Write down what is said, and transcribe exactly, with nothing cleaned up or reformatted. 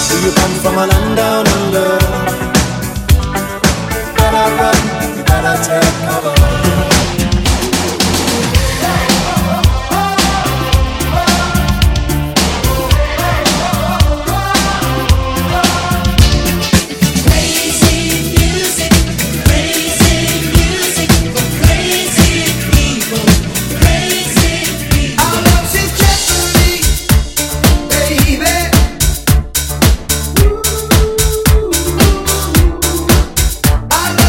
Do you come from a land down under? Better run, you better take cover.